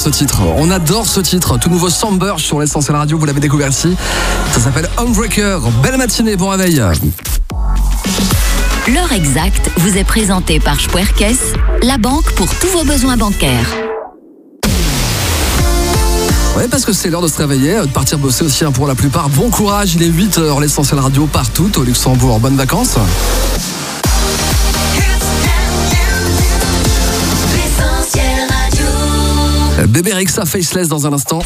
ce titre. On adore ce titre. Tout nouveau Samber sur l'Essentiel Radio. Vous l'avez découvert ici. Ça s'appelle Homebreaker. Belle matinée. Bon réveil. L'heure exacte vous est présentée par Spuerkes, la banque pour tous vos besoins bancaires. Oui, parce que c'est l'heure de se réveiller, de partir bosser aussi pour la plupart. Bon courage, il est 8h, l'Essentiel Radio partout au Luxembourg. Bonnes vacances. Bébé Rexha Faceless dans un instant.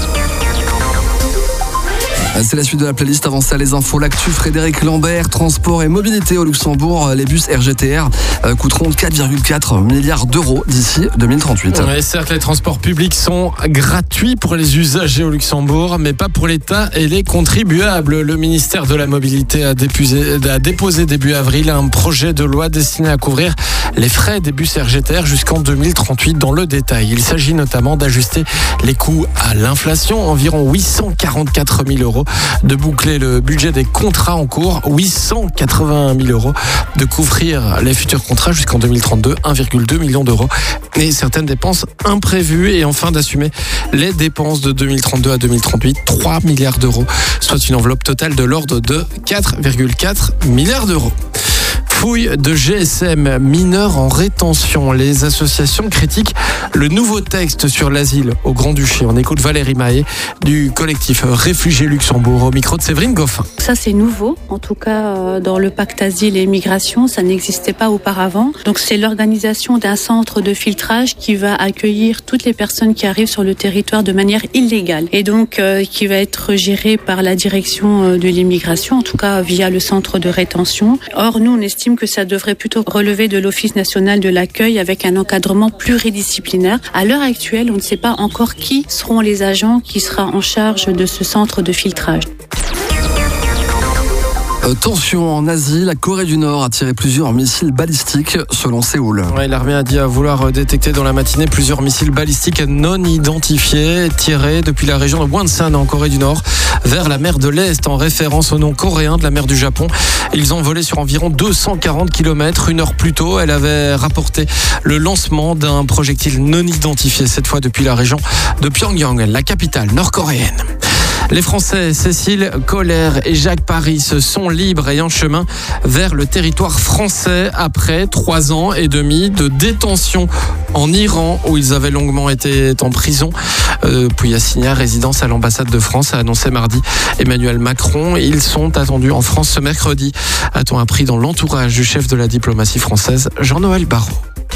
C'est la suite de la playlist. Avant ça, les infos, l'actu, Frédéric Lambert, transport et mobilité au Luxembourg. Les bus RGTR coûteront 4,4 milliards d'euros d'ici 2038. Oui, certes, les transports publics sont gratuits pour les usagers au Luxembourg, mais pas pour l'État et les contribuables. Le ministère de la Mobilité a déposé début avril un projet de loi destiné à couvrir les frais des bus RGTR jusqu'en 2038 dans le détail. Il s'agit notamment d'ajuster les coûts à l'inflation, environ 844 000 euros, de boucler le budget des contrats en cours, 881 000 euros, de couvrir les futurs contrats jusqu'en 2032, 1,2 million d'euros, et certaines dépenses imprévues, et enfin d'assumer les dépenses de 2032 à 2038, 3 milliards d'euros, soit une enveloppe totale de l'ordre de 4,4 milliards d'euros. Fouille de GSM, mineurs en rétention. Les associations critiquent le nouveau texte sur l'asile au Grand-Duché. On écoute Valérie Mahé du collectif Réfugiés Luxembourg au micro de Séverine Goffin. Ça, c'est nouveau. En tout cas, dans le pacte asile et immigration, ça n'existait pas auparavant. Donc, c'est l'organisation d'un centre de filtrage qui va accueillir toutes les personnes qui arrivent sur le territoire de manière illégale. Et donc, qui va être géré par la direction de l'immigration, en tout cas via le centre de rétention. Or, nous, on estime que ça devrait plutôt relever de l'Office national de l'accueil avec un encadrement pluridisciplinaire. À l'heure actuelle, on ne sait pas encore qui seront les agents qui seront en charge de ce centre de filtrage. Tension en Asie, la Corée du Nord a tiré plusieurs missiles balistiques selon Séoul. Ouais, l'armée a dit vouloir détecter dans la matinée plusieurs missiles balistiques non identifiés tirés depuis la région de Wonsan en Corée du Nord vers la mer de l'Est en référence au nom coréen de la mer du Japon. Ils ont volé sur environ 240 km. Une heure plus tôt, elle avait rapporté le lancement d'un projectile non identifié, cette fois depuis la région de Pyongyang, la capitale nord-coréenne. Les Français Cécile Colère et Jacques Paris sont libres et en chemin vers le territoire français après 3 ans et demi de détention en Iran où ils avaient longuement été en prison. Puis assigné à résidence à l'ambassade de France, a annoncé mardi Emmanuel Macron. Ils sont attendus en France ce mercredi, a-t-on appris dans l'entourage du chef de la diplomatie française, Jean-Noël Barrot.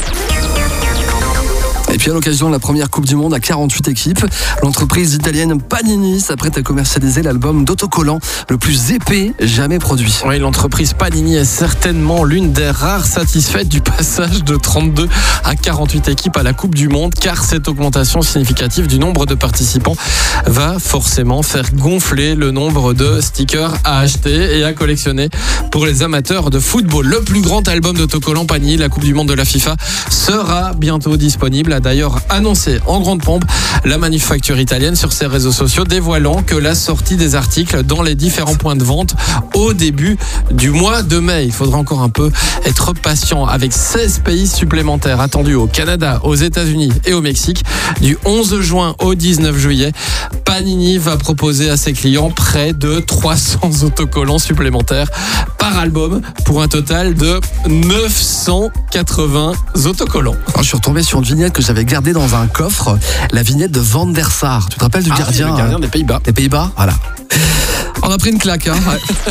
Et puis à l'occasion de la première Coupe du Monde à 48 équipes, l'entreprise italienne Panini s'apprête à commercialiser l'album d'autocollants le plus épais jamais produit. Oui, l'entreprise Panini est certainement l'une des rares satisfaites du passage de 32 à 48 équipes à la Coupe du Monde, car cette augmentation significative du nombre de participants va forcément faire gonfler le nombre de stickers à acheter et à collectionner pour les amateurs de football. Le plus grand album d'autocollants Panini, la Coupe du Monde de la FIFA, sera bientôt disponible, a d'ailleurs annoncé en grande pompe la manufacture italienne sur ses réseaux sociaux, dévoilant que la sortie des articles dans les différents points de vente au début du mois de mai. Il faudra encore un peu être patient avec 16 pays supplémentaires attendus au Canada, aux États-Unis et au Mexique. Du 11 juin au 19 juillet, Panini va proposer à ses clients près de 300 autocollants supplémentaires par album pour un total de 980 autocollants. Alors, je suis retombé sur une vignette que j'avais gardée dans un coffre, la vignette de Van der Sar. Tu te rappelles du gardien, le gardien des Pays-Bas. Des Pays-Bas, voilà. On a pris une claque, hein.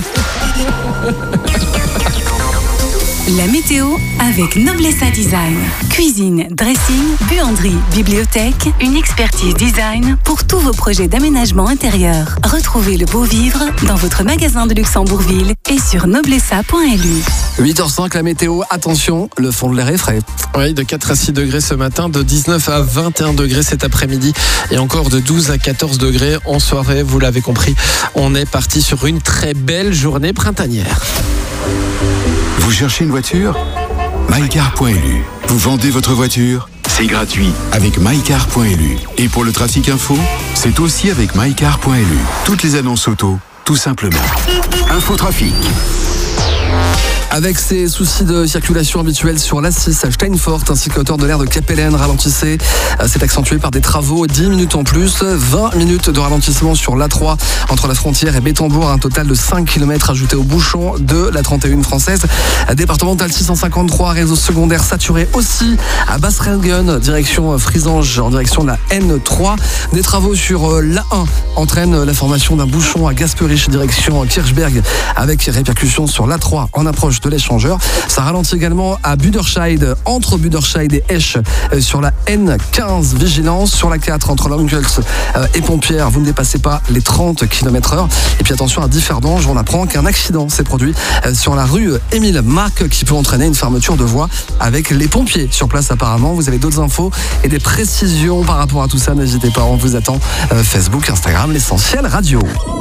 La météo avec Noblessa Design. Cuisine, dressing, buanderie, bibliothèque, une expertise design pour tous vos projets d'aménagement intérieur. Retrouvez le beau vivre dans votre magasin de Luxembourgville et sur noblessa.lu. 8h05, la météo, attention, le fond de l'air est frais. Oui, de 4 à 6 degrés ce matin, de 19 à 21 degrés cet après-midi et encore de 12 à 14 degrés en soirée. Vous l'avez compris, on est parti sur une très belle journée printanière. Vous cherchez une voiture ? mycar.lu. Vous vendez votre voiture ? C'est gratuit avec mycar.lu. Et pour le trafic info, c'est aussi avec mycar.lu. Toutes les annonces auto, tout simplement. Infotrafic. Avec ses soucis de circulation habituels sur l'A6 à Steinfort ainsi que hauteur de l'air de Capellen, ralentissez. C'est accentué par des travaux, 10 minutes en plus, 20 minutes de ralentissement sur l'A3 entre la frontière et Bétambourg, un total de 5 km ajouté au bouchon de la 31 française. Départementale 653, réseau secondaire saturé aussi à Basse-Regen, direction Frisange en direction de la N3. Des travaux sur l'A1 entraînent la formation d'un bouchon à Gasperich direction Kirchberg avec répercussions sur l'A3 en approche de l'échangeur. Ça ralentit également à Buderscheid, entre Buderscheid et Esch sur la N15. Vigilance sur la 4 entre Langels et Pompières. Vous ne dépassez pas les 30 km/h. Et puis attention à Differdange, on apprend qu'un accident s'est produit sur la rue Émile Marc qui peut entraîner une fermeture de voie avec les pompiers sur place apparemment. Vous avez d'autres infos et des précisions par rapport à tout ça. N'hésitez pas, on vous attend. Facebook, Instagram, l'Essentiel Radio.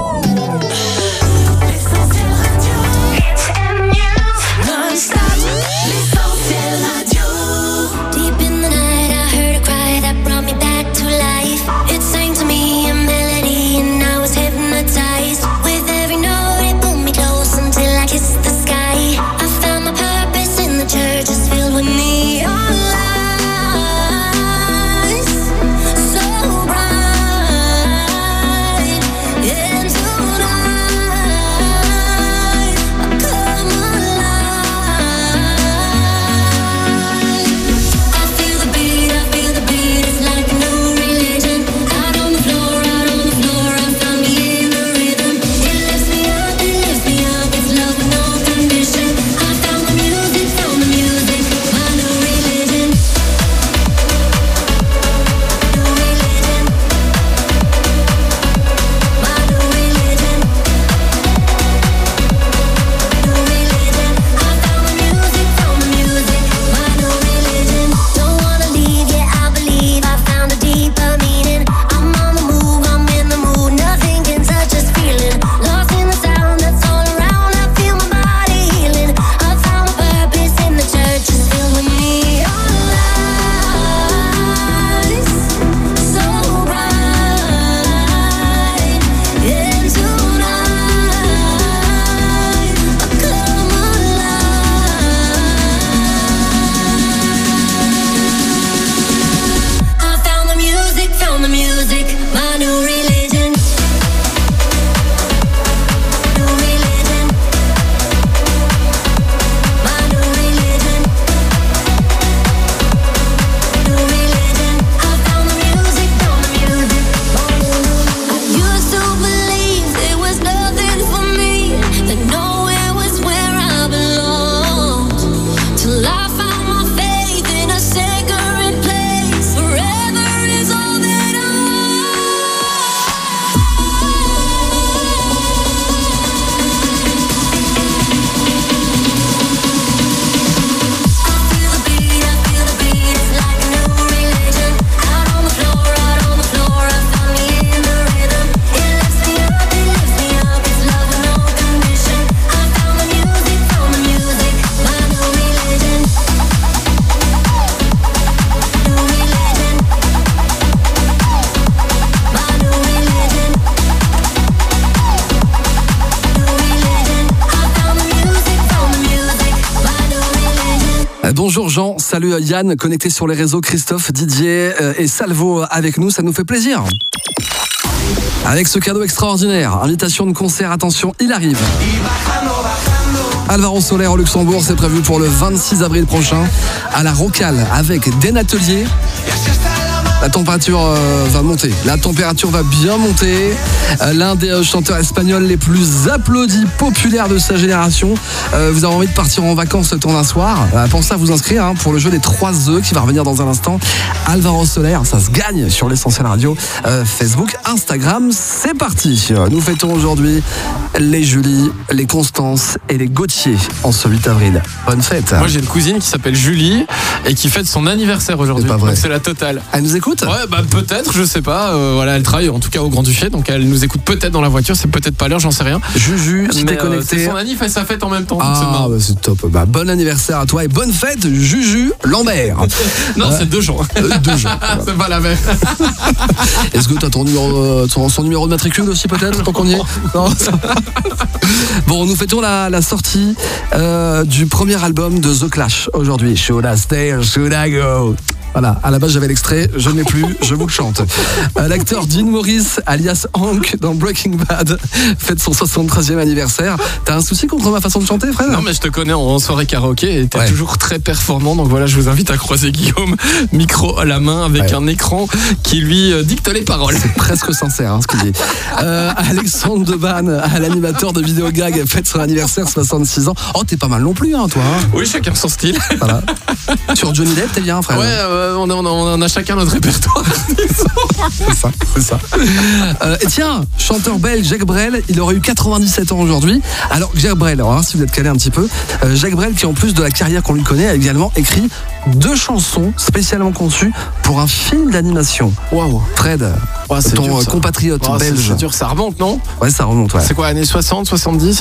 Bonjour Jean, salut Yann, connecté sur les réseaux, Christophe, Didier et Salvo avec nous, ça nous fait plaisir. Avec ce cadeau extraordinaire, invitation de concert, attention, il arrive. Alvaro Soler au Luxembourg, c'est prévu pour le 26 avril prochain à la Rocale avec Den Atelier. La température va monter. La température va bien monter. L'un des chanteurs espagnols les plus applaudis, populaires de sa génération. Vous avez envie de partir en vacances le temps d'un soir. Pensez à vous inscrire pour le jeu des 3 œufs qui va revenir dans un instant. Alvaro Soler, ça se gagne sur l'Essentiel Radio, Facebook, Instagram. C'est parti. Nous fêtons aujourd'hui les Julie, les Constance et les Gauthier en ce 8 avril. Bonne fête. Moi j'ai une cousine qui s'appelle Julie et qui fête son anniversaire aujourd'hui. C'est pas vrai. Donc c'est la totale. Elle nous écoute ? écoute? Ouais, bah peut-être, je sais pas. Voilà, elle travaille en tout cas au Grand-Duché, donc elle nous écoute peut-être dans la voiture. C'est peut-être pas l'heure, j'en sais rien. Juju, si t'es connecté. C'est son anniv et sa fête en même temps. Ah, bah c'est top. Bah, bon anniversaire à toi et bonne fête, Juju Lambert. Non, c'est 2 jours. 2 jours. C'est pas la même. Est-ce que t'as ton numéro de matricule aussi peut-être tant qu'on y est? Non. Bon, nous fêtons la sortie du premier album de The Clash aujourd'hui. Should I stay or should I go? Voilà, à la base j'avais l'extrait, je ne l'ai plus, je vous le chante. L'acteur Dean Morris, alias Hank dans Breaking Bad, fête son 73e anniversaire. T'as un souci contre ma façon de chanter, Fred? Non, mais je te connais en soirée karaoké et t'es toujours très performant. Donc voilà, je vous invite à croiser Guillaume, micro à la main, avec un écran qui lui dicte les paroles. C'est presque sincère, ce qu'il dit. Alexandre Deban, l'animateur de vidéo gag, fête son anniversaire, 66 ans. Oh, t'es pas mal non plus, hein, toi. Hein. Oui, chacun son style. Voilà. Sur Johnny Depp, t'es bien, frère? Ouais, on a chacun notre répertoire. c'est ça. Et tiens, chanteur belge Jacques Brel, il aurait eu 97 ans aujourd'hui. Alors Jacques Brel, on va voir si vous êtes calé un petit peu. Jacques Brel, qui en plus de la carrière qu'on lui connaît, a également écrit 2 chansons spécialement conçues pour un film d'animation. Waouh. Fred, c'est ton dur, compatriote belge. C'est dur, ça remonte, non? Ouais, ça remonte, ouais. C'est quoi, années 60, 70?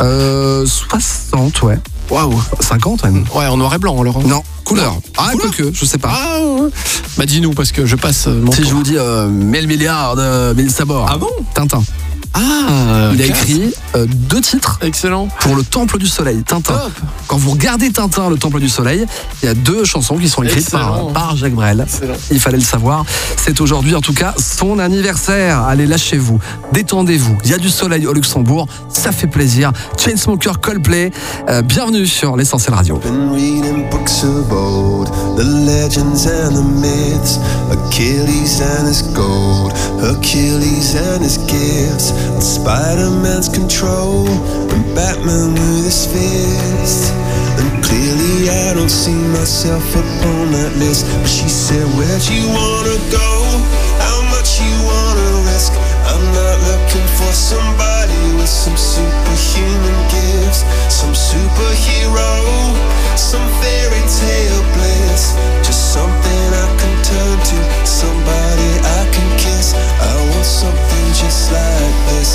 60, ouais. Waouh. 50, même. Ouais, en noir et blanc, alors. Non, couleur. Ah, quoique, je sais pas. Ah, ouais. Bah dis-nous, parce que je passe mon Si tour. je vous dis 1000 milliards de 1000 sabords. Ah bon? Tintin. Ah, il a classe. écrit 2 titres. Excellent. Pour le Temple du Soleil, Tintin. Top. Quand vous regardez Tintin, le Temple du Soleil, il y a 2 chansons qui sont écrites par Jacques Brel. Excellent. Il fallait le savoir. C'est aujourd'hui, en tout cas, son anniversaire. Allez, lâchez-vous, détendez-vous. Il y a du soleil au Luxembourg, ça fait plaisir. Chainsmokers, Coldplay. Bienvenue sur l'Essentiel Radio. Been reading books of old, the legends and the myths, Achilles and his gold, Hercules and his gifts, and Spider-Man's control, and Batman with his fist. And clearly I don't see myself upon that list. But she said, where'd you wanna go? How much you wanna risk? I'm not looking for somebody with some superhuman gifts, some superhero, some fairy tale bliss. Just something I can turn to, somebody I can kiss. I want something just like this.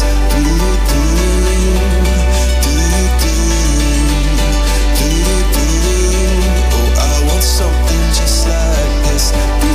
Oh, I want something just like this.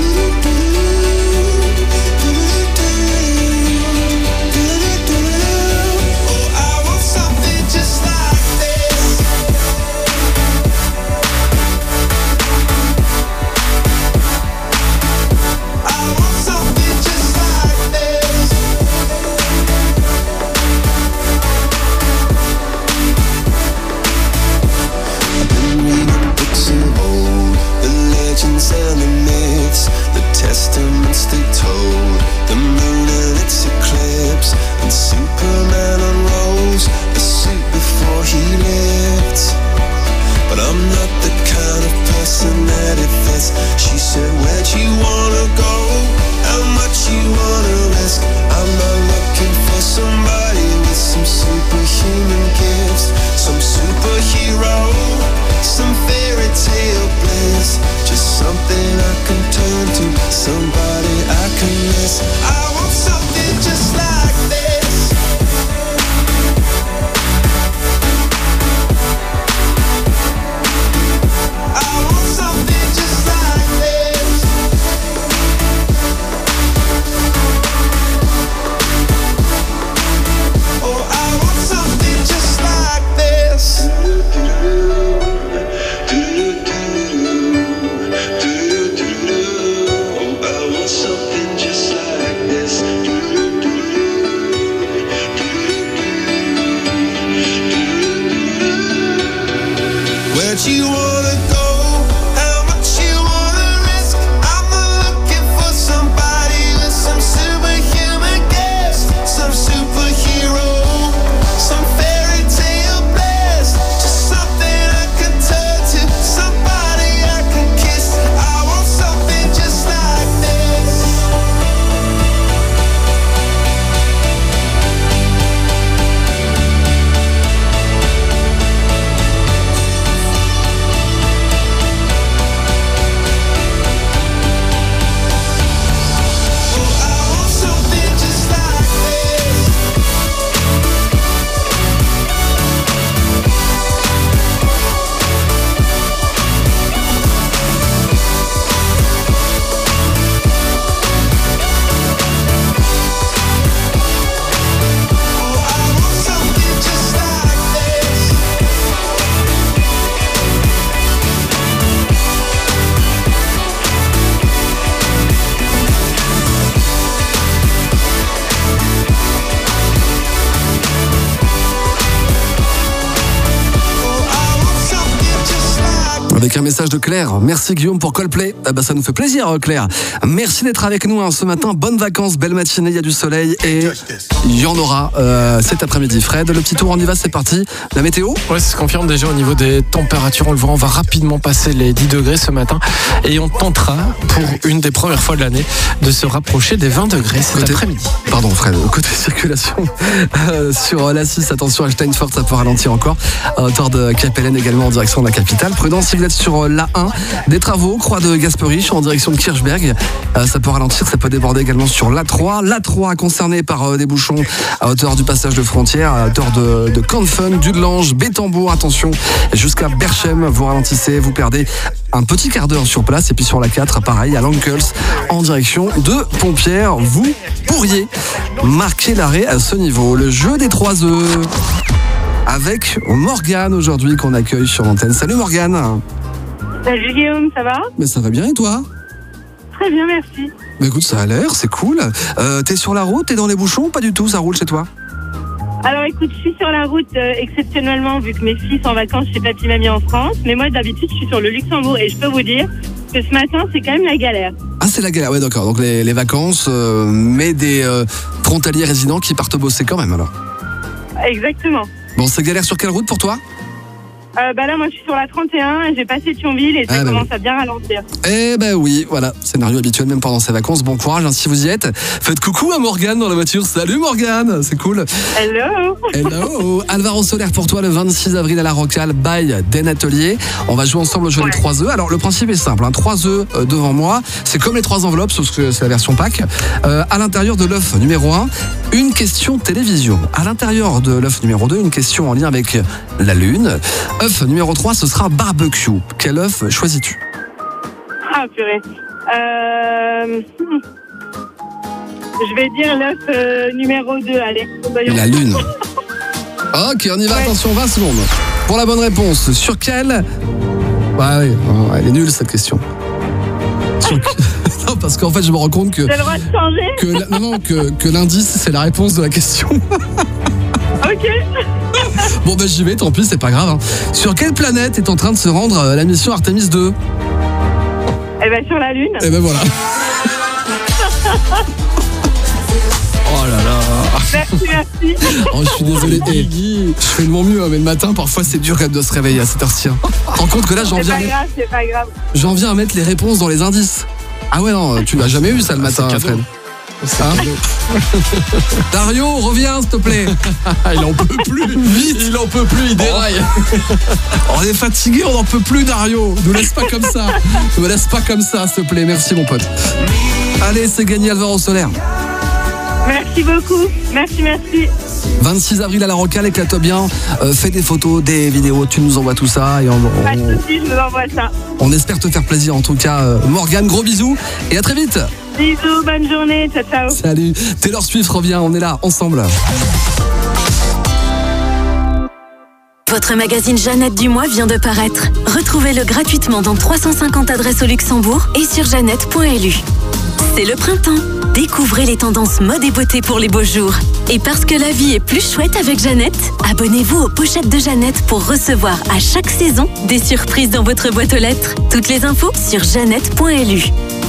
And the myths, the testaments they told, the moon and its eclipse, and Superman unrolls the suit before he lived. But I'm not the kind of person that it fits. She said, where'd you wanna go? How much you wanna risk? I'm not looking for somebody with some superhuman gifts, some superhero, some fairy tale bliss. Just something I can turn to, somebody I can miss. I want something just like this. I want something just like this. Oh, I want something just like this. Something just like this. Where'd you wanna go? How much you wanna risk? I'm not looking for somebody with some superhuman gifts, some superhero, some fairy tale bliss. Just something I can turn to, somebody I can kiss. I want something just like this. Avec un message de Claire. Merci Guillaume pour Coldplay. Ça nous fait plaisir Claire. Merci d'être avec nous ce matin. Bonnes vacances, belle matinée, il y a du soleil et il y en aura cet après-midi. Fred, le petit tour, on y va, c'est parti. La météo ? Ouais, ça se confirme déjà au niveau des températures. On le voit, on va rapidement passer les 10 degrés ce matin et on tentera pour une des premières fois de l'année de se rapprocher des 20 degrés cet après-midi. Pardon Fred, côté circulation sur la 6, attention à Steinfort, ça peut ralentir encore. À hauteur de Capellen également en direction de la capitale. Prudence si vous êtes sur la 1, des travaux, croix de Gasperich en direction de Kirchberg. Ça peut ralentir, ça peut déborder également sur l'A3. L'A3 concerné par des bouchons à hauteur du passage de frontière, à hauteur de Canfun, Dudelange, Bétambourg, attention, jusqu'à Berchem, vous ralentissez, vous perdez un petit quart d'heure sur place. Et puis sur la 4, pareil, à Lankels, en direction de Pompierre, vous pourriez marquer l'arrêt à ce niveau. Le jeu des 3 œufs avec Morgane aujourd'hui qu'on accueille sur l'antenne. Salut Morgane. Salut Guillaume, ça va ? Mais ça va bien et toi ? Très bien, merci. Bah écoute, ça a l'air, c'est cool. T'es sur la route, t'es dans les bouchons ou pas du tout, ça roule chez toi ? Alors écoute, je suis sur la route exceptionnellement vu que mes filles sont en vacances chez papy mamie en France. Mais moi d'habitude je suis sur le Luxembourg et je peux vous dire que ce matin c'est quand même la galère. Ah c'est la galère, ouais d'accord. Donc les vacances, mais des frontaliers résidents qui partent bosser quand même alors. Exactement. Bon, c'est galère sur quelle route pour toi ? Là moi je suis sur la 31 et j'ai passé Thionville et ça commence à bien ralentir. Eh ben oui, voilà, scénario habituel même pendant ces vacances. Bon courage si vous y êtes. Faites coucou à Morgane dans la voiture. Salut Morgane, c'est cool. Hello. Hello. Alvaro Soler pour toi le 26 avril à la Rocale by Den Atelier. On va jouer ensemble au jeu des 3 œufs. Alors le principe est simple, 3 œufs devant moi. C'est comme les 3 enveloppes sauf que c'est la version pack. À l'intérieur de l'œuf numéro 1, une question télévision. À l'intérieur de l'œuf numéro 2, une question en lien avec la Lune. Œuf numéro 3, ce sera barbecue. Quel œuf choisis-tu ? Ah purée. Je vais dire l'œuf numéro 2, allez. La Lune. Ok, on y va, attention, 20 secondes. Pour la bonne réponse, sur quelle... Ouais, elle est nulle cette question. Non, parce qu'en fait, je me rends compte que... J'ai le droit de changer que l'indice, c'est la réponse de la question. Ok. Bon j'y vais, tant pis, c'est pas grave. Sur quelle planète est en train de se rendre la mission Artemis 2 ? Sur la Lune. Voilà. Oh là là. Merci. Oh, je suis désolé. Je fais de mon mieux, mais le matin, parfois, c'est dur quand même de se réveiller à cette heure-ci. Rends compte que là, C'est pas grave. J'en viens à mettre les réponses dans les indices. Ah ouais, non, tu l'as jamais eu ça le matin, Fred. Dario, reviens s'il te plaît. Il en peut plus. Vite. Il en peut plus, il déraille. On est fatigué, on n'en peut plus, Dario. Ne laisse pas comme ça. Ne me laisse pas comme ça, s'il te plaît. Merci mon pote. Allez, c'est gagné Alvaro Soler. Merci beaucoup. Merci. 26 avril à la Rocale, éclate-toi bien. Fais des photos, des vidéos, tu nous envoies tout ça. Et pas de soucis, je vous envoie ça. On espère te faire plaisir en tout cas. Morgane, gros bisous et à très vite. Bisous, bonne journée, ciao. Salut. Taylor Swift revient, on est là, ensemble. Votre magazine Jeannette du mois vient de paraître. Retrouvez-le gratuitement dans 350 adresses au Luxembourg et sur jeannette.lu. C'est le printemps. Découvrez les tendances mode et beauté pour les beaux jours. Et parce que la vie est plus chouette avec Jeannette, abonnez-vous aux pochettes de Jeannette pour recevoir à chaque saison des surprises dans votre boîte aux lettres. Toutes les infos sur jeannette.lu.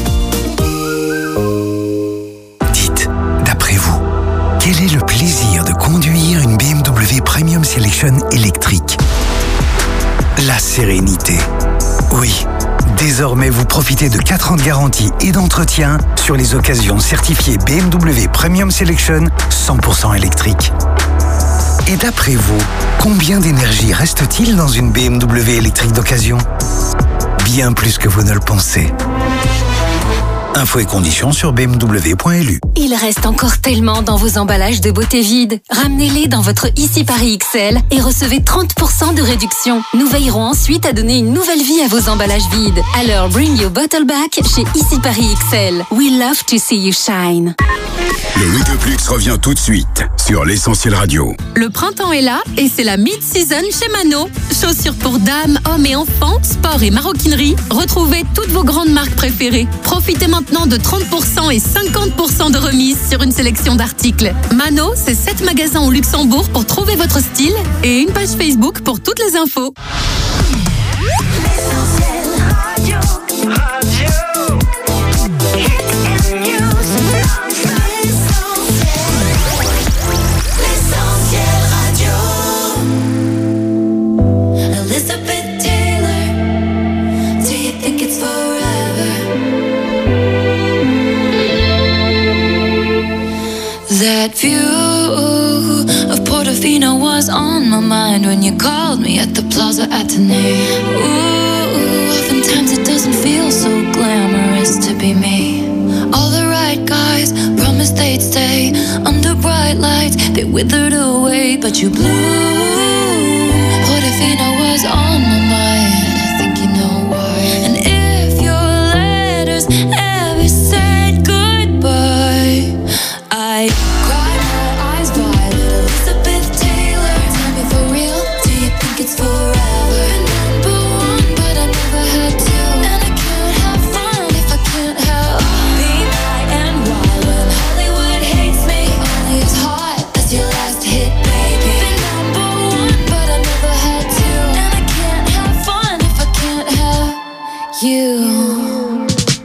Dites, d'après vous, quel est le plaisir de conduire une BMW Premium Selection électrique ? La sérénité. Oui. Désormais, vous profitez de 4 ans de garantie et d'entretien sur les occasions certifiées BMW Premium Selection 100% électrique. Et d'après vous, combien d'énergie reste-t-il dans une BMW électrique d'occasion ? Bien plus que vous ne le pensez. Infos et conditions sur bmw.lu. Il reste encore tellement dans vos emballages de beauté vides. Ramenez-les dans votre Ici Paris XL et recevez 30% de réduction. Nous veillerons ensuite à donner une nouvelle vie à vos emballages vides. Alors bring your bottle back chez Ici Paris XL. We love to see you shine. Le Weekeplux revient tout de suite sur l'Essentiel Radio. Le printemps est là et c'est la mid-season chez Mano. Chaussures pour dames, hommes et enfants, sport et maroquinerie. Retrouvez toutes vos grandes marques préférées. Profitez maintenant de 30% et 50% de remise sur une sélection d'articles. Mano, c'est 7 magasins au Luxembourg pour trouver votre style et une page Facebook pour toutes les infos. That view of Portofino was on my mind when you called me at the Plaza Athénée. Ooh, oftentimes it doesn't feel so glamorous to be me. All the right guys promised they'd stay under bright lights. They withered away, but you blew. Portofino was on my mind. I think you know why. And if your letters ever said goodbye, I cried my eyes violet. Elizabeth Taylor, tell me for real, do you think it's forever? Number one, but I never had to. And I can't have fun if I can't have being high and wild when Hollywood hates me. Only as hot as your last hit, baby. Been number one, but I never had to. And I can't have fun if I can't have you.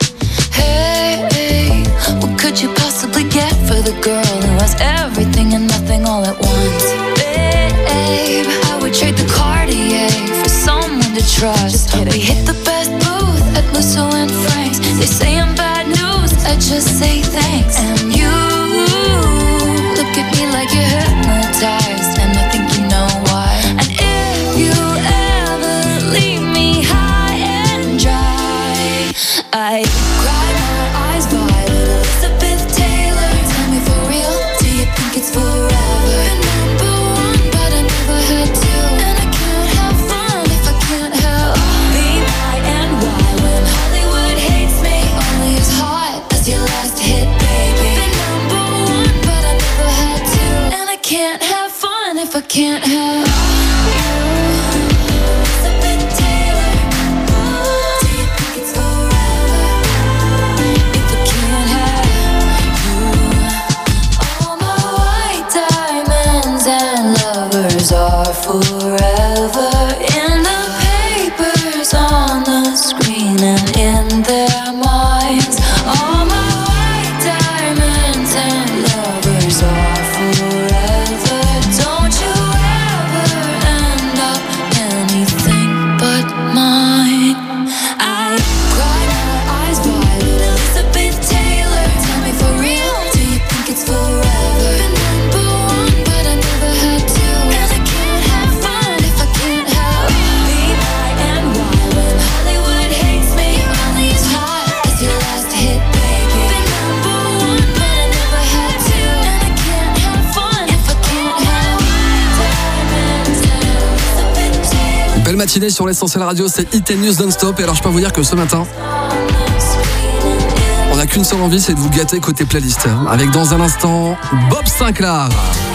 Hey, what could you possibly get for the girl who has everything and nothing all at once? Babe, I would trade the Cartier for someone to trust. We hit the best booth at Musso and Frank's. They say I'm bad news, I just say thanks. And you look at me like you're hypnotized, and I think you know why. And if you ever leave me high and dry, I cry my eyes violet. Elizabeth Taylor, tell me for real, do you think it's forever? Number one, but I never had to. And I can't have fun if I can't have being high and wild when Hollywood hates me. Only as hot as your last hit, baby. Been number one, but I never had to. And I can't have fun if I can't have you. Elizabeth Taylor, do you think it's forever? If I can't have you. All my white diamonds and lovers are forever in the papers, on the screen, and in their minds. All my white diamonds and lovers are forever. Don't you ever end up anything but mine. I cry my eyes violet. Elizabeth Taylor, tell me for real, do you think it's forever? Number one, but I never had to. And I can't have fun if I can't have being high and wild when Hollywood hates me. Only as hot as your last hit, baby. Been number one, but I never had to. And I can't have fun if I can't have diamonds and Elizabeth Taylor. Belle matinée sur l'Essentiel Radio, c'est Hit and News non-stop. Et alors je peux vous dire que ce matin, on n'a qu'une seule envie, c'est de vous gâter côté playlist. Avec dans un instant, Bob Sinclair.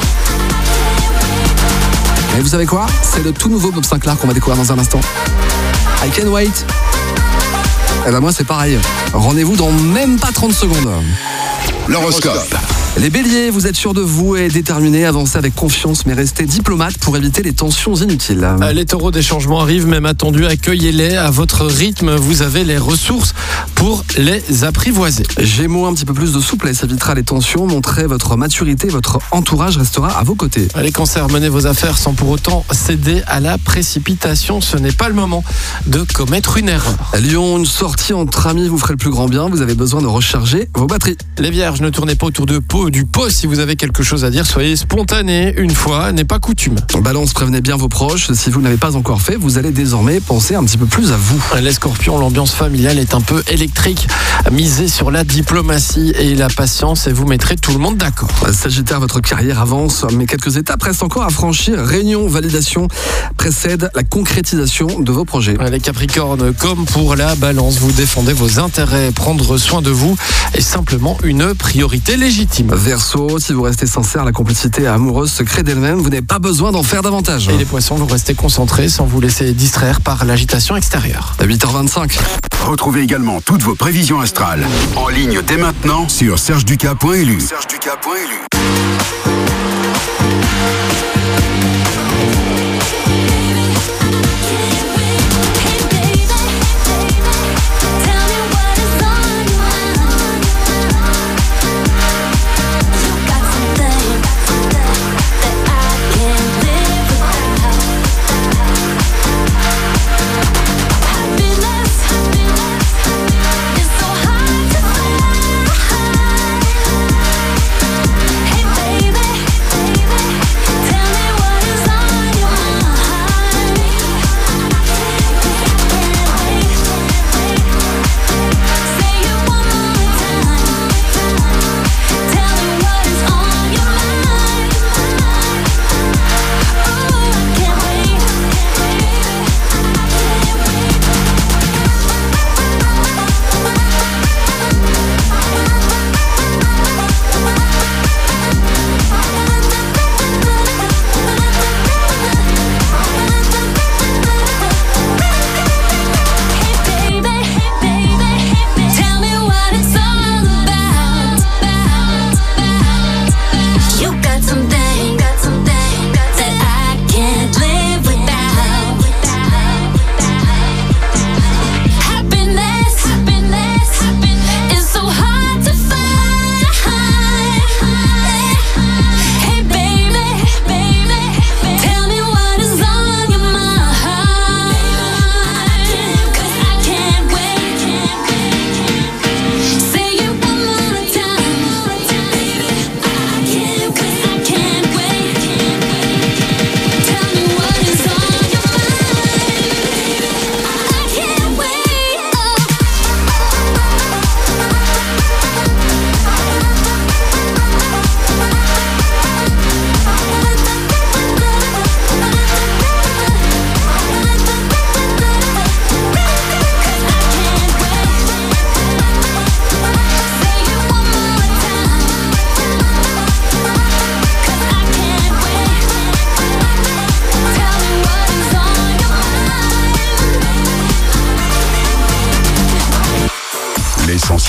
Et vous savez quoi? C'est le tout nouveau Bob Sinclair qu'on va découvrir dans un instant. I Can't Wait. Et ben moi c'est pareil. Rendez-vous dans même pas 30 secondes. L'horoscope. Les béliers, vous êtes sûrs de vous et déterminés, avancez avec confiance mais restez diplomate pour éviter les tensions inutiles. Les taureaux, des changements arrivent, même attendus, accueillez-les à votre rythme, vous avez les ressources pour les apprivoiser. Gémeaux, un petit peu plus de souplesse évitera les tensions, montrez votre maturité, votre entourage restera à vos côtés. Les cancers, menez vos affaires sans pour autant céder à la précipitation, ce n'est pas le moment de commettre une erreur. Lion, une sortie entre amis vous ferait le plus grand bien, vous avez besoin de recharger vos batteries. Les vierges, ne tournez pas autour du pot, si vous avez quelque chose à dire, soyez spontané, une fois n'est pas coutume. Balance, prévenez bien vos proches, si vous ne l'avez pas encore fait, vous allez désormais penser un petit peu plus à vous. Les scorpions, l'ambiance familiale est un peu électrique, misez sur la diplomatie et la patience et vous mettrez tout le monde d'accord. Sagittaire, votre carrière avance, mais quelques étapes restent encore à franchir. Réunion, validation précède la concrétisation de vos projets. Les capricornes, comme pour la balance, vous défendez vos intérêts, prendre soin de vous est simplement une priorité légitime. Verseau, si vous restez sincère, la complicité amoureuse se crée d'elle-même, vous n'avez pas besoin d'en faire davantage. Et les poissons, vous restez concentrés sans vous laisser distraire par l'agitation extérieure. À 8h25. Retrouvez également toutes vos prévisions astrales en ligne dès maintenant sur sergeducas.lu.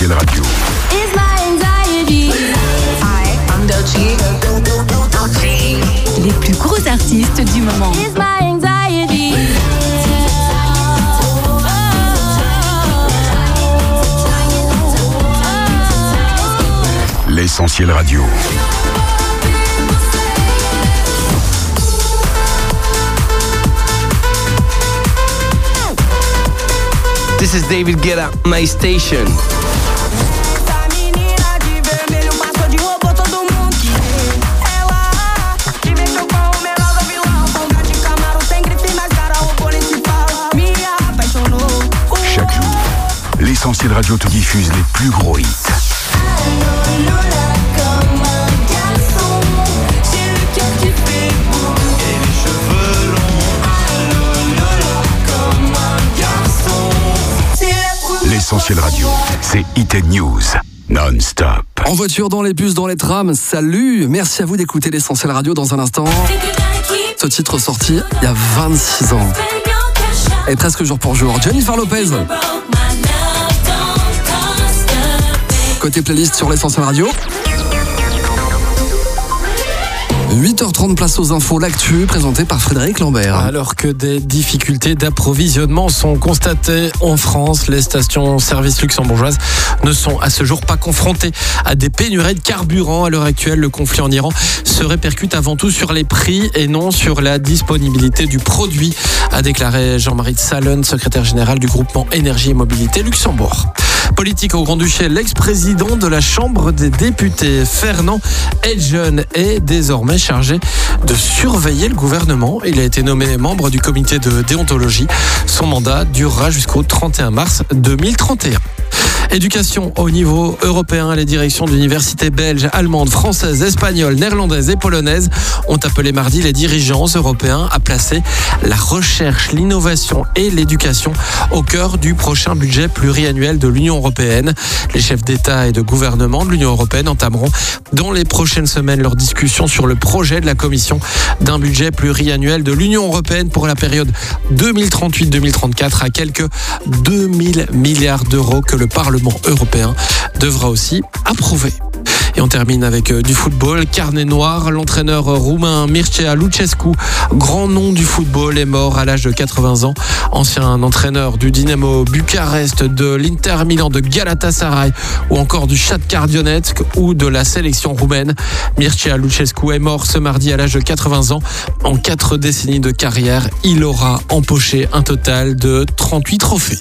L'Essentiel Radio. It's my anxiety. Hi, I'm Doechii. Les plus gros artistes du moment. It's my anxiety. L'Essentiel Radio. This is David Guetta, My Station. Chaque jour, l'Essentiel Radio te diffuse les plus gros hits. L'Essentiel Radio, c'est Hit & News, non-stop. En voiture, dans les bus, dans les trams, salut. Merci à vous d'écouter l'Essentiel Radio dans un instant. Ce titre sorti il y a 26 ans. Et presque jour pour jour. Jennifer Lopez. Côté playlist sur l'Essentiel Radio. 8h30, place aux infos, l'actu présenté par Frédéric Lambert. Alors que des difficultés d'approvisionnement sont constatées en France, les stations-service luxembourgeoises ne sont à ce jour pas confrontées à des pénuries de carburant. À l'heure actuelle, le conflit en Iran se répercute avant tout sur les prix et non sur la disponibilité du produit, a déclaré Jean-Marie Salen, secrétaire général du groupement Énergie et Mobilité Luxembourg. Politique au Grand-Duché, l'ex-président de la Chambre des députés, Fernand Hedgen, est désormais chargé de surveiller le gouvernement. Il a été nommé membre du comité de déontologie. Son mandat durera jusqu'au 31 mars 2031. Éducation au niveau européen, les directions d'universités belges, allemandes, françaises, espagnoles, néerlandaises et polonaises ont appelé mardi les dirigeants européens à placer la recherche, l'innovation et l'éducation au cœur du prochain budget pluriannuel de l'Union européenne. Les chefs d'État et de gouvernement de l'Union européenne entameront dans les prochaines semaines leurs discussions sur le projet de la Commission d'un budget pluriannuel de l'Union européenne pour la période 2038-2034 à quelques 2000 milliards d'euros que le Parlement européen devra aussi approuver. Et on termine avec du football. Carnet noir, l'entraîneur roumain Mircea Lucescu, grand nom du football, est mort à l'âge de 80 ans. Ancien entraîneur du Dynamo Bucarest, de l'Inter Milan, de Galatasaray ou encore du Shakhtar Donetsk ou de la sélection roumaine. Mircea Lucescu est mort ce mardi à l'âge de 80 ans. En 4 décennies de carrière, il aura empoché un total de 38 trophées.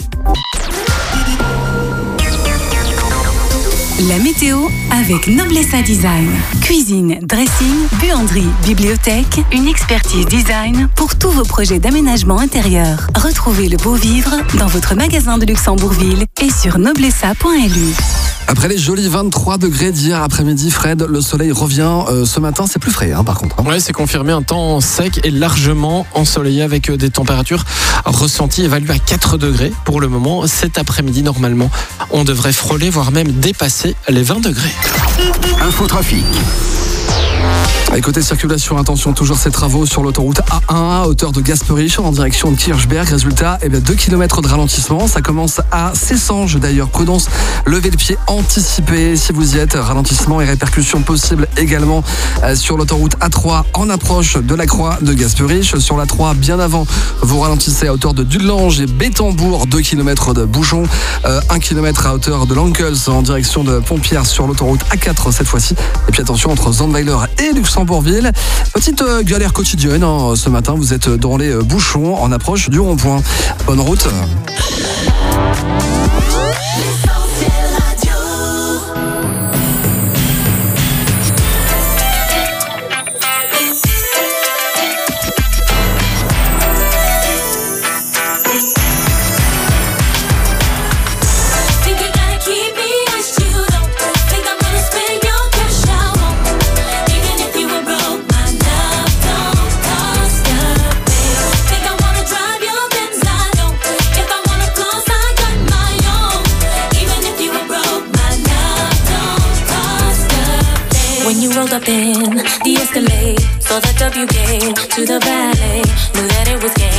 La météo avec Noblessa Design. Cuisine, dressing, buanderie, bibliothèque, une expertise design pour tous vos projets d'aménagement intérieur. Retrouvez le beau vivre dans votre magasin de Luxembourgville et sur noblessa.lu. Après les jolis 23 degrés d'hier après-midi, Fred, le soleil revient ce matin. C'est plus frais, par contre. Oui, c'est confirmé, un temps sec et largement ensoleillé avec des températures ressenties évaluées à 4 degrés. Pour le moment, cet après-midi, normalement, on devrait frôler, voire même dépasser les 20 degrés. Infotrafic. Et côté circulation, attention, toujours ces travaux sur l'autoroute A1 à hauteur de Gasperich en direction de Kirchberg. Résultat, 2 km de ralentissement. Ça commence à Cessanges d'ailleurs. Prudence, levez le pied, anticipez si vous y êtes. Ralentissement et répercussions possibles également sur l'autoroute A3 en approche de la croix de Gasperich. Sur la 3, bien avant, vous ralentissez à hauteur de Dudelange et Bétambourg. 2 km de bouchons. 1 km à hauteur de Lankels en direction de Pompierre sur l'autoroute A4 cette fois-ci. Et puis attention, entre Zandweiler et Luxembourgville. Petite galère quotidienne ce matin, vous êtes dans les bouchons en approche du rond-point. Bonne route. Up in the Escalade, saw the W gate to the ballet, knew that it was game.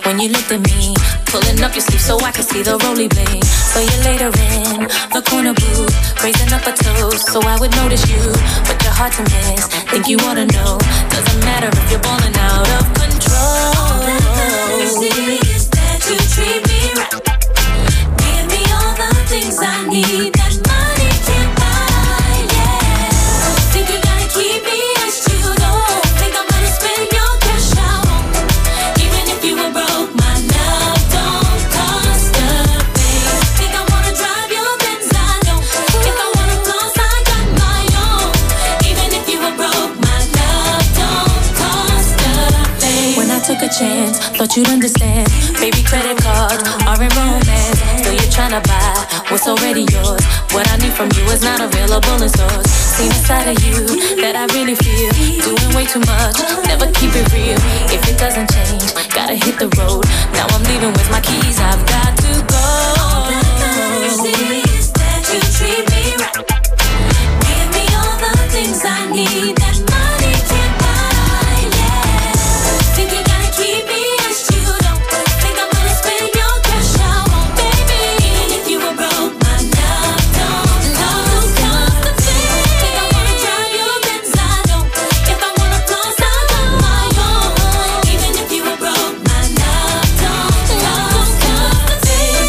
when you looked at me. Pulling up your sleeve so I could see the roly bling. So you later in the corner booth, raising up a toast so I would notice you. But you're hard to miss, think you ought to know. Doesn't matter if you're balling out of control. All that matters is that you treat me right. Give me all the things I need that money can't buy, yeah. Think you gotta keep me as you don't think I'm gonna spend your cash out. Even if you were broke, my love don't cost a thing. Think I wanna drive your Benz, I don't. If I wanna floss, I got my own. Even if you were broke, my love don't cost a thing. When I took a chance, thought you'd understand. Baby, credit cards are in romance. So you're tryna buy what's already yours. What I need from you is not available in stores. Seen a side of you that I really feel. Doing way too much, never keep it real. If it doesn't change, gotta hit the road. Now I'm leaving with my keys, I've got to go. All that matters is that you treat me right. Give me all the things I need that money can't buy, yeah. Think you gotta keep me as you don't. Think I'm gonna spend your cash out, baby. Even if you were broke, my love don't cost a thing. Think I wanna drive your Benz, I don't. If I wanna floss, I got my own. Even if you were broke, my love don't cost a thing.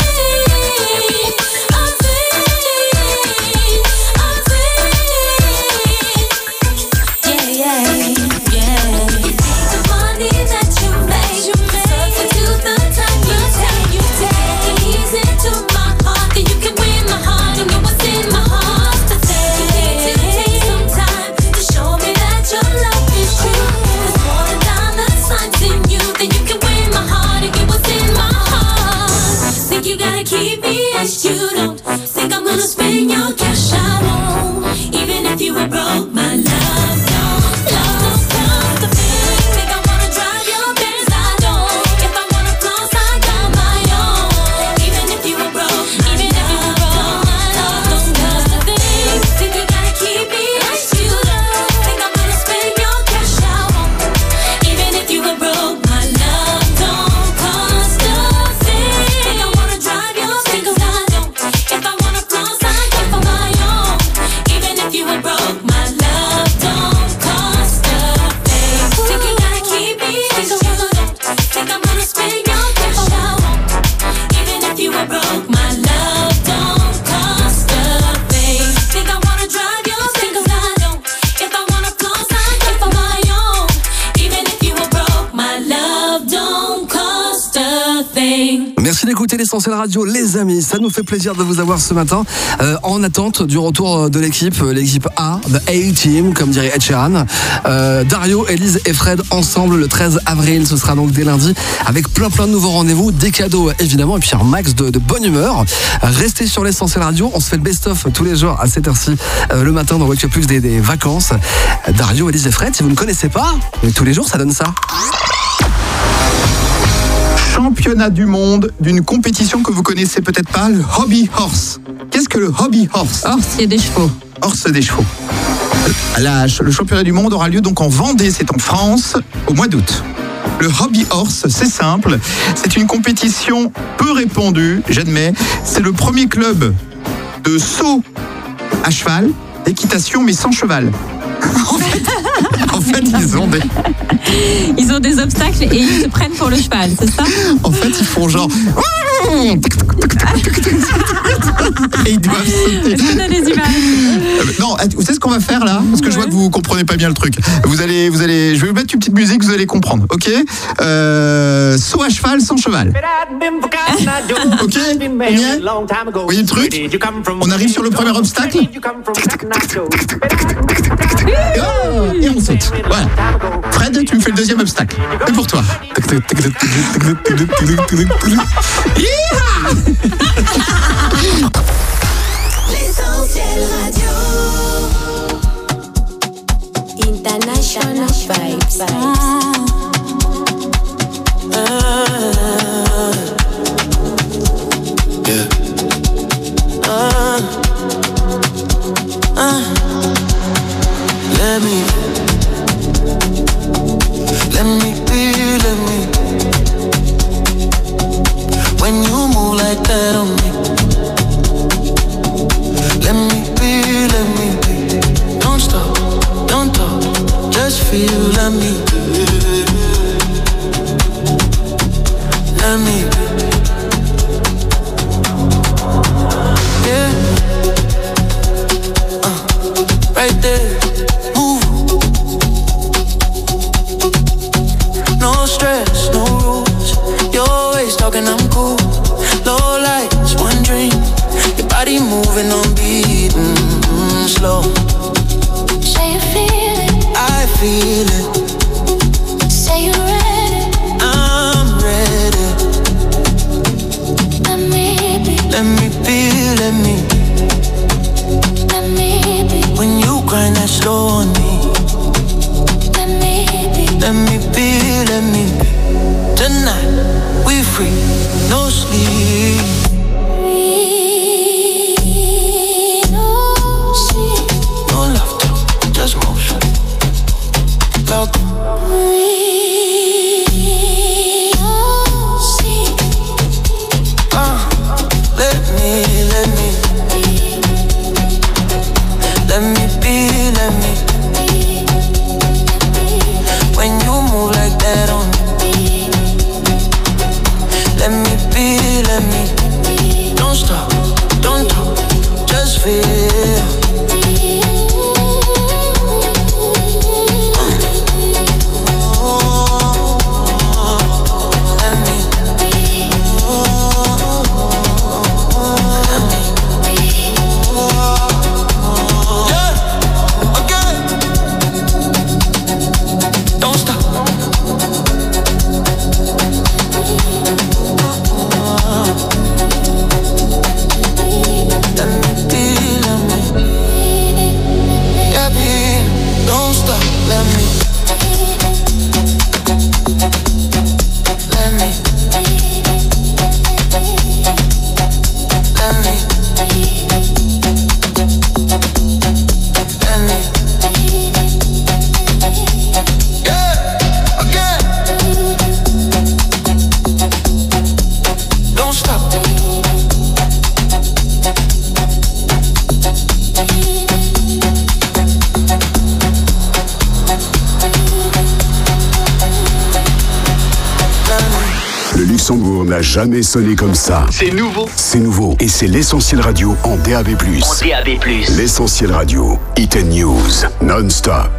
Yeah, yeah. You take the money that you make, substitute the time you take, ease into my heart, then you can win my heart and know what's in my heart to say. You need to take some time to show me that your love is true. There's more than dollar signs in you, then you can win my heart and get what's in my heart. Think you gotta keep me as you don't. Think I'm gonna spend your cash, I won't. Even if you were broke, my love don't cost a thing. Think I wanna drive your Benz, I don't. If I wanna floss, I got my own. Even if you were broke, my love don't cost a thing. Think you gotta keep me as you don't. Think I'm gonna spend your cash, I won't. Even if you were broke, my love don't cost a thing. Think I wanna drive your Benz, I don't. If I wanna floss, I got my own. Even if you were broke, my love don't cost a thing. Think you gotta keep me as you don't. Think I'm gonna spend your cash, I won't. Even if you were broke, my love don't cost a thing. Think I wanna drive your Benz, I don't. If I wanna floss, I got my own. Even if you were broke, my love don't cost a thing. Merci d'écouter l'Essentiel Radio, les amis. Ça nous fait plaisir de vous avoir ce matin en attente du retour de l'équipe A, The A-Team, comme dirait Ed Sheeran. Dario, Élise et Fred ensemble le 13 avril. Ce sera donc dès lundi avec plein de nouveaux rendez-vous, des cadeaux évidemment et puis un max de bonne humeur. Restez sur l'Essentiel Radio. On se fait le best-of tous les jours à cette heure-ci le matin dans Wake Up Plus des vacances. Dario, Élise et Fred, si vous ne connaissez pas, mais tous les jours ça donne ça. Championnat du monde d'une compétition que vous connaissez peut-être pas, le Hobby Horse. Qu'est-ce que le Hobby Horse ? Horse, des chevaux. Horse des chevaux. Le championnat du monde aura lieu donc en Vendée, c'est en France, au mois d'août. Le Hobby Horse, c'est simple, c'est une compétition peu répandue, j'admets. C'est le premier club de saut à cheval, d'équitation mais sans cheval. En fait, ils ont des obstacles et ils se prennent pour le cheval, c'est ça ? En fait, ils font genre... Et ils doivent sauter. Est-ce qu'on a des images ? Non, vous savez ce qu'on va faire là ? Parce que je vois que vous comprenez pas bien le truc. Je vais vous mettre une petite musique, vous allez comprendre, ok ? Saut à cheval sans cheval. Ok ? On y est ? Vous voyez le truc ? On arrive sur le premier obstacle. Et on saute. Voilà. Fred, tu me fais le deuxième obstacle. C'est pour toi. L'Essentiel Radio. International vibes. Let me be, no sleep. No laughter, just motion. Loud. Let me be. When you move like that on me, let me be. Don't stop, don't talk, just feel. Luxembourg n'a jamais sonné comme ça. C'est nouveau. C'est nouveau. Et c'est l'Essentiel Radio en DAB+. En DAB+. L'Essentiel Radio. Hit and News. Non-stop.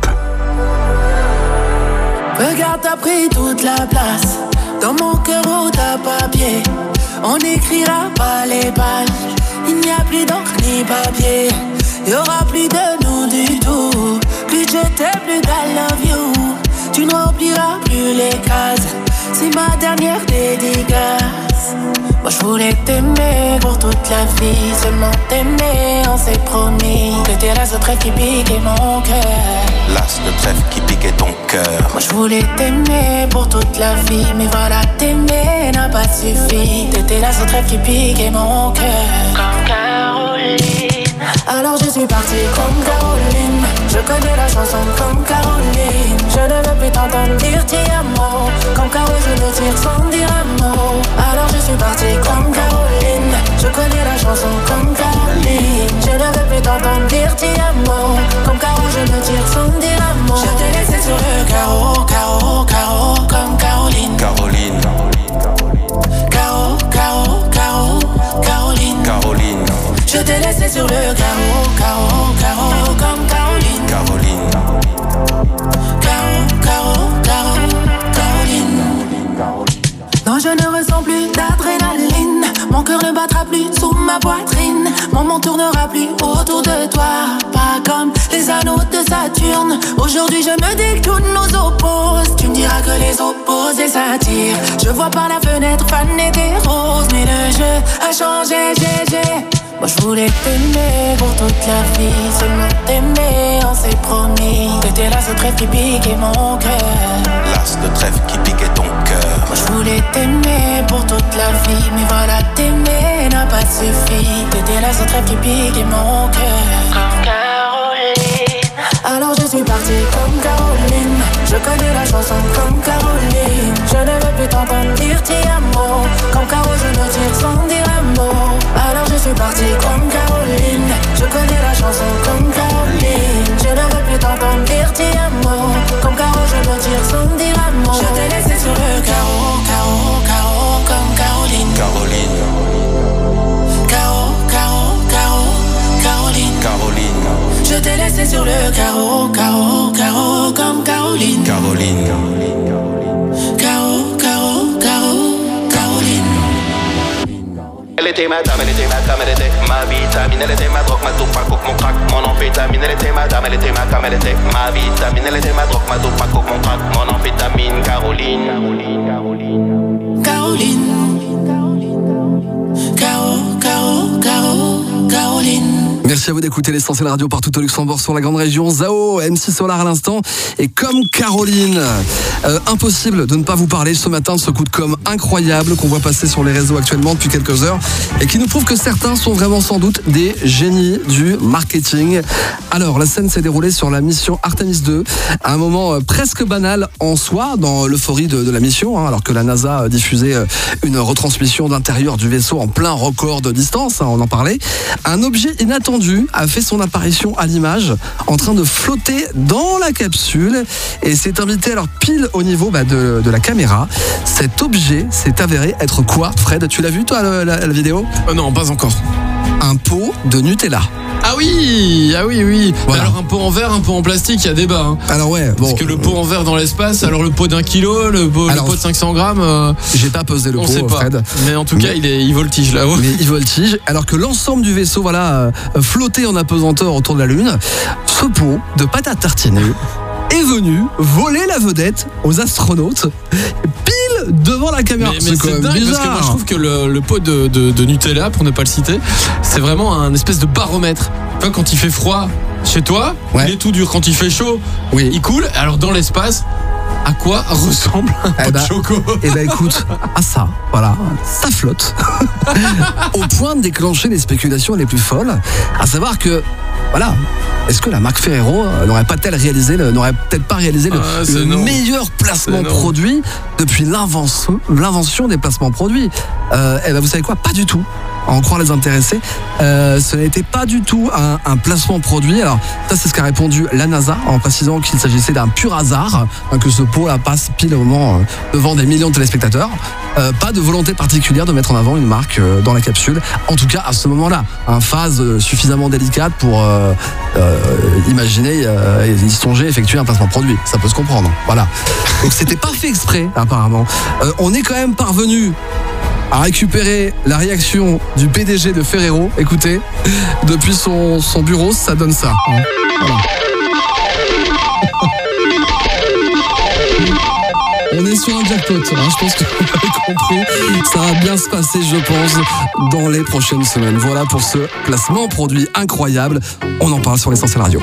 Regarde, t'as pris toute la place. Dans mon cœur, où t'as papier. On n'écrira pas les pages. Il n'y a plus d'encre ni papier. Il y aura plus de nous du tout. Plus je t'aime, plus I love you. Tu ne rempliras plus les cases. C'est ma dernière dédicace. Moi je voulais t'aimer pour toute la vie. Seulement t'aimer, on s'est promis. T'étais l'as de trèfle qui piquait mon cœur. L'as de trèfle qui piquait ton cœur. Moi je voulais t'aimer pour toute la vie. Mais voilà, t'aimer n'a pas suffi. T'étais l'as de trèfle qui piquait mon cœur. Comme Caroline. Alors je suis partie comme Caroline. Je connais la chanson comme Caroline. Je ne veux plus t'entendre dire ti amo. Comme Caro je me tire sans dire un mot. Alors je suis partie comme Caroline. Je connais la chanson comme Caroline. Je ne veux plus t'entendre dire ti amo. Comme Caro je me tire sans dire un mot. Je t'ai laissé sur le carreau, carreau, carreau. Comme Caroline. Caroline. Caro, Caro, Caro, Caroline. Caroline. Je t'ai laissé sur le carreau, carreau, carreau. Comme Caroline. Caroline. Non, je ne ressens plus d'adrénaline. Mon cœur ne battra plus sous ma poitrine. Mon monde tournera plus autour de toi. Pas comme les anneaux de Saturne. Aujourd'hui je me dis que tout nous oppose. Tu me diras que les opposés s'attirent. Je vois par la fenêtre faner des roses. Mais le jeu a changé, Moi je voulais t'aimer pour toute la vie. Seulement t'aimer, on s'est promis. T'étais l'as de trèfle qui piquait mon cœur. L'as de trèfle qui piquait ton cœur. Moi je voulais t'aimer pour toute la vie. Mais voilà, t'aimer n'a pas suffi. T'étais l'as de trèfle qui piquait mon cœur. Comme Caroline. Alors je suis partie comme Caroline. Je connais la chanson comme Caroline. Je ne veux plus t'entendre dire ti amo. Comme Caro je me tire sans dire un mot. Alors je suis partie comme Caroline. Je connais la chanson comme Caroline. Je ne veux plus t'entendre dire ti amo. Comme Caro je me tire sans dire un mot. Je t'ai laissé sur le carreau, carreau, carreau. Comme Caroline. Caroline. Caro, Caro, Caro, Caroline. Caroline. Je t'ai laissé sur le carreau, carreau, carreau. Comme Caroline. Caroline. Caro, Caro, Caro, Caroline. Elle était ma dame, elle était ma cam, elle était ma vitamine, elle était ma drogue, ma dope, ma coke, mon crack, mon amphétamine. Elle était ma dame, elle était ma cam, elle était ma vitamine, elle était ma drogue, ma dope, ma coke, mon crack, mon amphétamine. Caroline. Caroline. Caro, Caro, Caro, Caroline. Merci à vous d'écouter l'Essentiel Radio partout au Luxembourg sur la grande région. Zao, MC Solar à l'instant. Et comme Caroline, impossible de ne pas vous parler ce matin de ce coup de com' incroyable qu'on voit passer sur les réseaux actuellement depuis quelques heures et qui nous prouve que certains sont vraiment sans doute des génies du marketing. Alors, la scène s'est déroulée sur la mission Artemis 2, à un moment presque banal en soi dans l'euphorie de la mission, alors que la NASA diffusait une retransmission d'intérieur du vaisseau en plein record de distance, on en parlait. Un objet inattendu a fait son apparition à l'image en train de flotter dans la capsule et s'est invité alors pile au niveau de la caméra. Cet objet s'est avéré être quoi, Fred? Tu l'as vu toi la vidéo? Non, pas encore. Un pot de Nutella. Ah oui. Voilà. Alors un pot en verre, un pot en plastique, il y a débat. Hein. Alors ouais, bon. Parce que le pot en verre dans l'espace, alors le pot d'1 kilo, le pot de 500 grammes. J'ai pas pesé le pot, sait pas. Fred. Mais en tout cas, il voltige là-haut. Mais il voltige, alors que l'ensemble du vaisseau, flottait en apesanteur autour de la Lune. Ce pot de pâte à tartiner est venu voler la vedette aux astronautes pile devant la caméra. Mais c'est dingue bizarre. parce que moi je trouve que le pot de Nutella, pour ne pas le citer, c'est vraiment un espèce de baromètre. Tu vois, quand il fait froid chez toi, il est tout dur. Quand il fait chaud, il coule. Alors dans l'espace, à quoi ressemble un pot de choco? Écoute, à ça, ça flotte. Au point de déclencher les spéculations les plus folles, à savoir que, est-ce que la marque Ferrero n'aurait peut-être pas réalisé le meilleur placement produit depuis l'invention des placements produits? Vous savez quoi? Pas du tout. À en croire les intéressés, ce n'était pas du tout un placement produit. Alors ça, c'est ce qu'a répondu la NASA en précisant qu'il s'agissait d'un pur hasard, que ce pot passe pile au moment devant des millions de téléspectateurs. Pas de volonté particulière de mettre en avant une marque dans la capsule, en tout cas à ce moment-là. Phase suffisamment délicate pour imaginer y songer effectuer un placement produit. Ça peut se comprendre. Voilà. Donc c'était pas fait exprès apparemment. On est quand même parvenu à récupérer la réaction du PDG de Ferrero. Écoutez, depuis son bureau, ça donne ça. Voilà. On est sur un jackpot, je pense que vous avez compris. Ça va bien se passer, je pense, dans les prochaines semaines. Voilà pour ce placement produit incroyable. On en parle sur l'Essentiel Radio.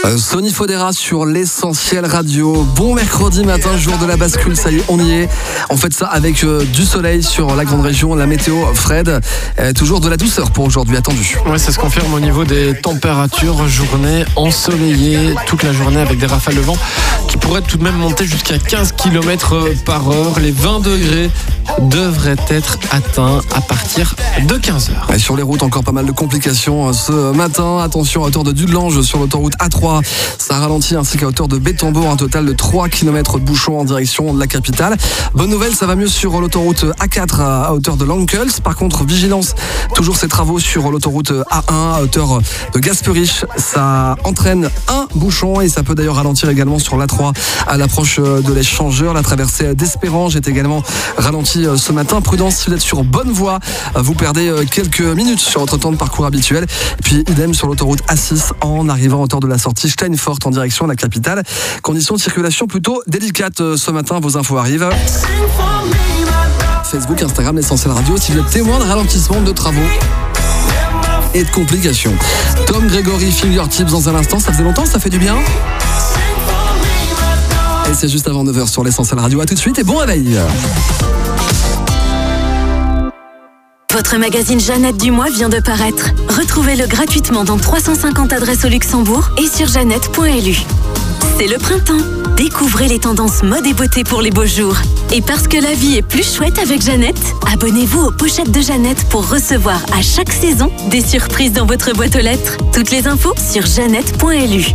Sonny Fodera sur l'Essentiel Radio. Bon mercredi matin, jour de la bascule, ça y est, on y est. On fait ça avec du soleil sur la grande région, la météo, Fred. Toujours de la douceur pour aujourd'hui, attendu. Ouais, ça se confirme au niveau des températures. Journée ensoleillée toute la journée avec des rafales de vent qui pourraient tout de même monter jusqu'à 15 km/h. Les 20 degrés devraient être atteints à partir de 15h. Et sur les routes, encore pas mal de complications ce matin. Attention à hauteur de Dudelange sur l'autoroute A3. Ça ralentit, ainsi qu'à hauteur de Bétambourg, un total de 3 km de bouchons en direction de la capitale. Bonne nouvelle, ça va mieux sur l'autoroute A4 à hauteur de Lankels. Par contre, vigilance, toujours ces travaux sur l'autoroute A1 à hauteur de Gasperich. Ça entraîne un bouchon et ça peut d'ailleurs ralentir également sur l'A3 à l'approche de l'échangeur. La traversée d'Espérange est également ralentie ce matin. Prudence, si vous êtes sur bonne voie, vous perdez quelques minutes sur votre temps de parcours habituel. Et puis idem sur l'autoroute A6 en arrivant à hauteur de la sortie Steinfort en direction de la capitale. Conditions de circulation plutôt délicates ce matin, vos infos arrivent. Facebook, Instagram, l'Essentiel Radio, si vous êtes témoin de ralentissement, de travaux et de complications. Tom Gregory, Fingertips dans un instant, ça faisait longtemps, ça fait du bien. Et c'est juste avant 9h sur l'Essentiel Radio. À tout de suite et bon réveil. Votre magazine Jeannette du mois vient de paraître. Retrouvez-le gratuitement dans 350 adresses au Luxembourg et sur jeannette.lu. C'est le printemps. Découvrez les tendances mode et beauté pour les beaux jours. Et parce que la vie est plus chouette avec Jeannette, abonnez-vous aux pochettes de Jeannette pour recevoir à chaque saison des surprises dans votre boîte aux lettres. Toutes les infos sur jeannette.lu.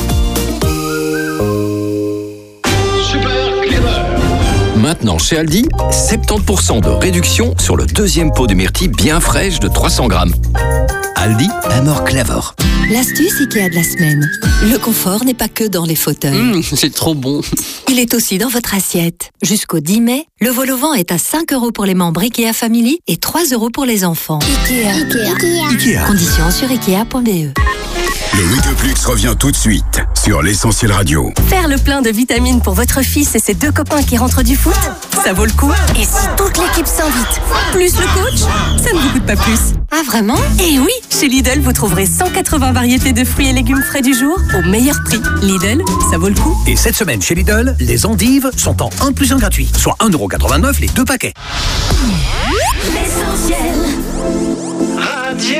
Maintenant chez Aldi, 70% de réduction sur le deuxième pot de myrtille bien fraîche de 300 grammes. Aldi, la mort clavor. L'astuce Ikea de la semaine. Le confort n'est pas que dans les fauteuils. C'est trop bon. Il est aussi dans votre assiette. Jusqu'au 10 mai, le vol au vent est à 5 € pour les membres Ikea Family et 3 € pour les enfants. Ikea. Conditions sur Ikea.be. Le Weekeplux revient tout de suite sur l'Essentiel Radio. Faire le plein de vitamines pour votre fils et ses 2 copains qui rentrent du foot, ça vaut le coup. Et si toute l'équipe s'invite, plus le coach, ça ne vous coûte pas plus. Ah vraiment? Et oui, chez Lidl, vous trouverez 180 variétés de fruits et légumes frais du jour au meilleur prix. Lidl, ça vaut le coup. Et cette semaine chez Lidl, les endives sont en 1 + 1 gratuit, soit 1,89 € les 2 paquets. L'Essentiel Radio.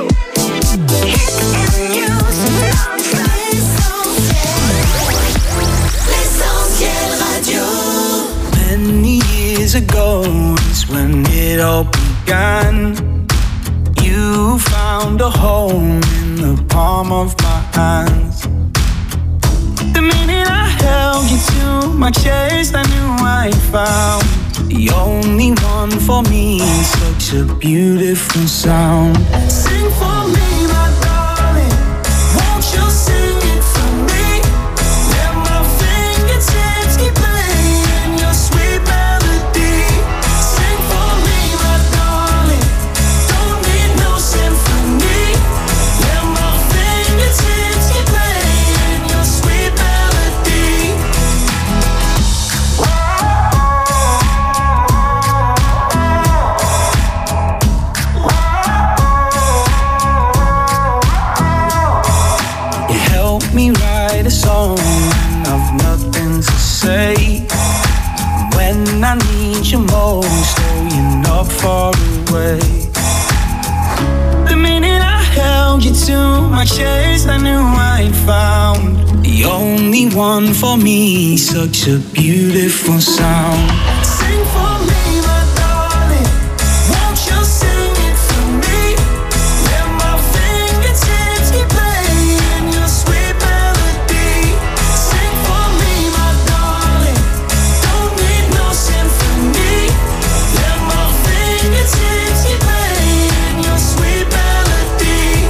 Many years ago is when it all began. You found a home in the palm of my hands. The minute I held you to my chest, I knew I found the only one for me. Such a beautiful sound. Sing for me, my darling. Won't you sing it for me? Let my fingertips keep playing your sweet melody. Sing for me, my darling. Don't need no symphony. Let my fingertips keep playing your sweet melody. You help me write a song when I've nothing to say. When I need you most, oh, you're not far away. The minute I held you to my chest, I knew I'd found the only one for me. Such a beautiful sound. Sing for me, my darling. Won't you sing it for me? Let my fingertips keep playing your sweet melody. Sing for me, my darling. Don't need no symphony. Let my fingertips keep playing your sweet melody.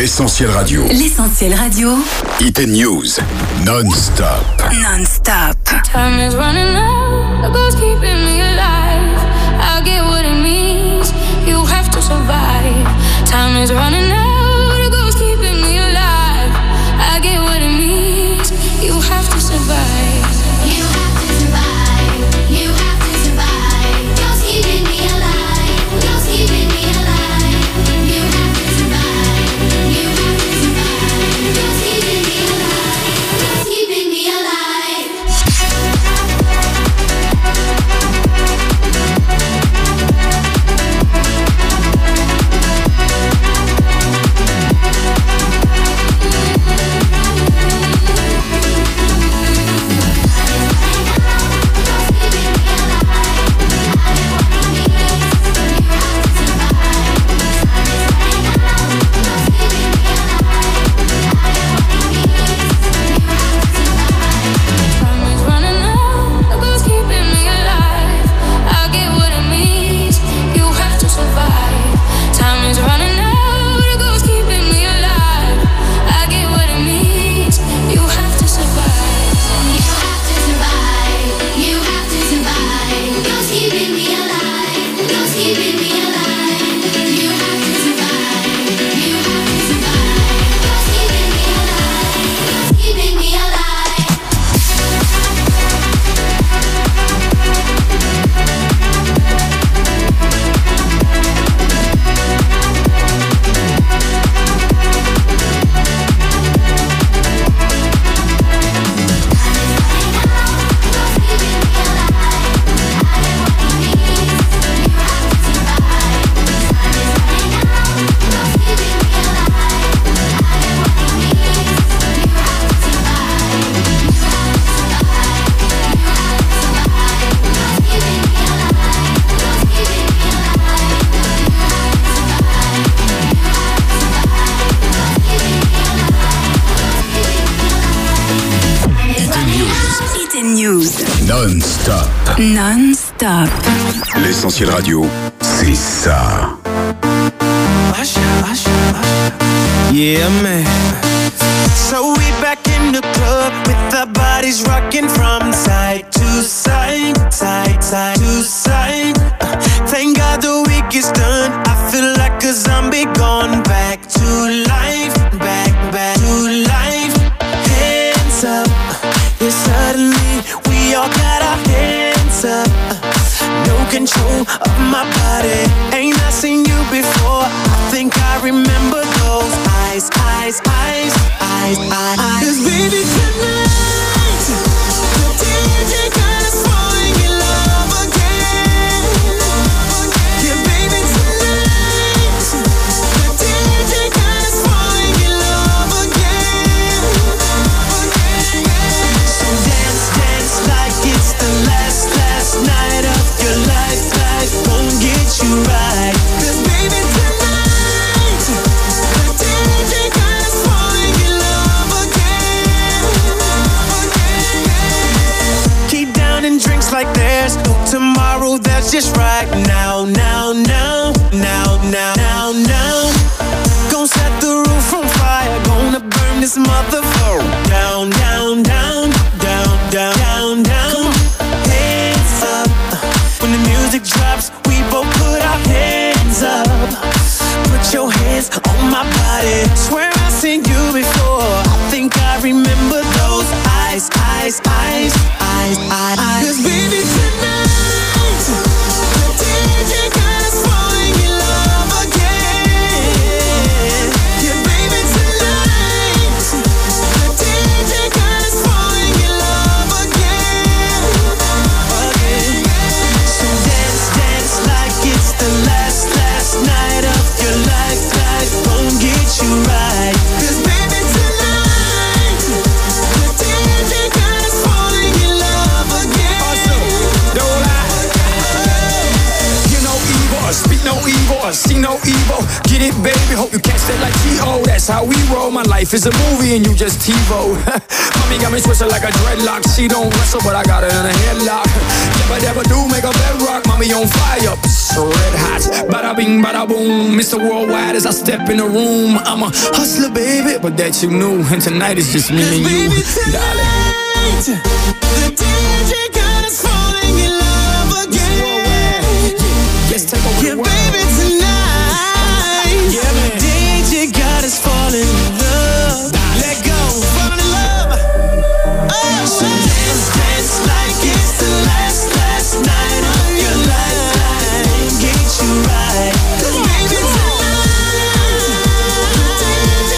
L'Essentiel Radio. L'Essentiel Radio. Hit and News. Non-stop. Non-stop. Time is running out, the ghost keeping me alive. I get what it means, you have to survive. Time is running out, the ghost keeping me alive. I get what it means, you have to survive. You have to survive, you have to survive. Ghost keeping me alive, ghost keeping me alive. You have to survive, you have to survive. Ghost keeping me alive, ghost keeping me alive. Non-stop. Non-stop. L'Essentiel Radio, c'est ça. Yeah, man. So we back in the club with our bodies rocking from side to side, side to side. Thank God the week is done. I feel like a zombie gone back to life, back to life. Hands up, yeah, suddenly we all got our hands up. No control of my body. Ain't I seen you before? I think I remember those eyes. 'Cause baby tonight, the DJ got us falling in love again. Yeah, baby tonight, the DJ got us falling in love again. So dance like it's the last night of your life. Life won't get you right. 'Cause baby tonight, the DJ got us falling in love again. Keep downing drinks like there's no tomorrow. That's just right now. Gonna set the roof on fire. Gonna burn this motherfucker down. Hands up. When the music drops, we both put our hands up. Put your hands on my body. Swear I've seen you before. I think I remember those eyes. 'Cause baby tonight, the DJ got us falling in love again. Yeah, baby tonight, the DJ got us falling in love again. So dance like it's the last night of your life. Life won't get you right. 'Cause baby tonight, the DJ got us falling in love again. Don't lie. You know evil, or speak no evil, or see no evil. Get it, baby, hope you catch that like T.O. That's how we roll. My life is a movie and you just TiVo. Mommy got me twisted like a dreadlock. She don't wrestle, but I got her in a headlock. Never do make a bedrock. Mommy on fire. so red hot. Bada bing, bada boom, Mr. Worldwide as I step in the room. I'm a hustler, baby, but that you knew. And tonight is just me and you, darling. The DJ got us falling in love again. Let's take over the world. Baby, tonight, the DJ got us falling in love. Let go, falling in love. Oh, so dance, dance.